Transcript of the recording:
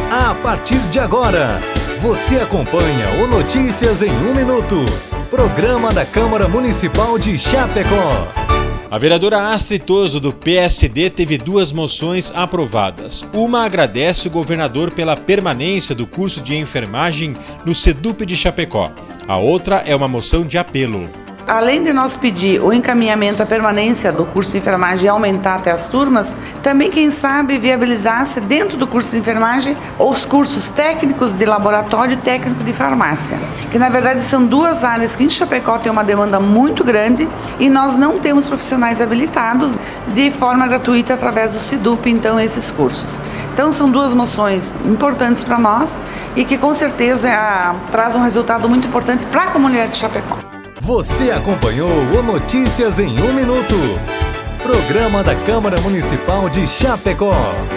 A partir de agora, você acompanha o Notícias em 1 Minuto, programa da Câmara Municipal de Chapecó. A vereadora Astrid Toso, do PSD, teve 2 moções aprovadas. Uma agradece o governador pela permanência do curso de enfermagem no SEDUP de Chapecó. A outra é uma moção de apelo. Além de nós pedir o encaminhamento à permanência do curso de enfermagem e aumentar até as turmas, também, quem sabe, viabilizasse dentro do curso de enfermagem os cursos técnicos de laboratório e técnico de farmácia, que na verdade são 2 áreas que em Chapecó tem uma demanda muito grande e nós não temos profissionais habilitados de forma gratuita através do SEDUP, então, esses cursos. Então são 2 moções importantes para nós e que com certeza traz um resultado muito importante para a comunidade de Chapecó. Você acompanhou o Notícias em 1 Minuto, programa da Câmara Municipal de Chapecó.